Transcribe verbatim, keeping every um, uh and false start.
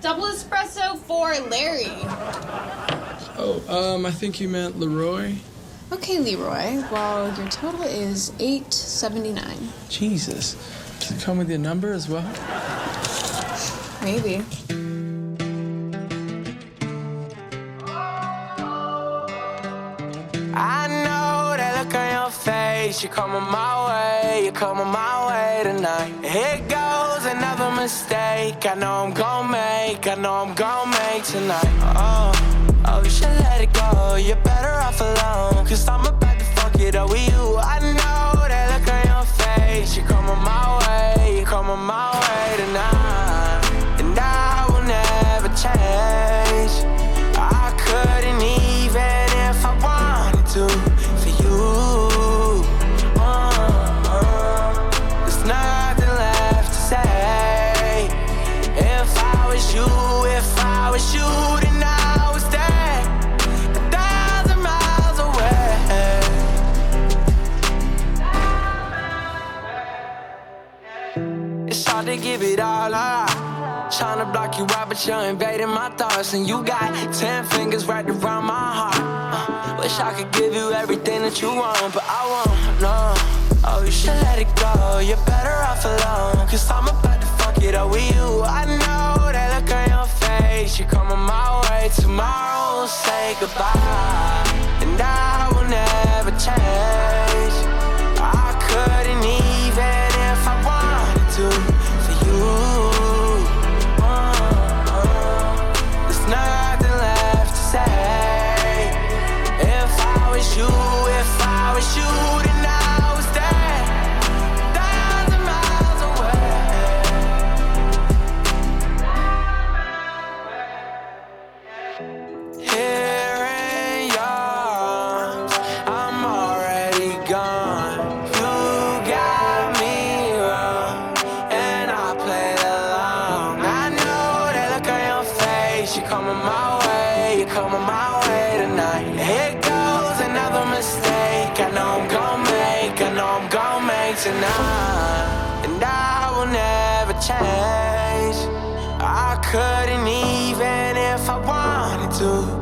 Double espresso for Larry. Oh, um, I think you meant Leroy. Okay, Leroy. Well, your total is eight seventy-nine. Jesus. Does it come with your number as well? Maybe. I know that look on your face. You're coming my way, you're coming my way tonight. Here goes another mistake. I know I'm gon' make, I know I'm gon' make tonight. Oh, oh, you should let it go. You're better off alone, cause I'm about to fuck it up with you. I know that look on your face. You're coming my way, you're coming my way tonight. And I will never change. I couldn't even if I wanted to for you. Uh, uh, there's nothing left to say. If I was you, if I was you, then I was there, a thousand miles away. It's hard to give it all up. Tryna block you out, but you're invading my thoughts. And you got ten fingers right around my heart. uh, Wish I could give you everything that you want, but I won't, no. Oh, you should let it go, you're better off alone, cause I'm about to fuck it up with you. I know that look on your face. You're coming my way, tomorrow we'll say goodbye. And I will never change. I couldn't even if I wanted to for you. Nothing left to say. If I was you, if I was you, then I was there, a thousand miles away. Here in yours, I'm already gone. You got me wrong, and I played along. I know that look on your face. You're coming my way, you're coming my way tonight. Here goes another mistake. I know I'm gon' make, I know I'm gon' make tonight. And I will never change. I couldn't even if I wanted to.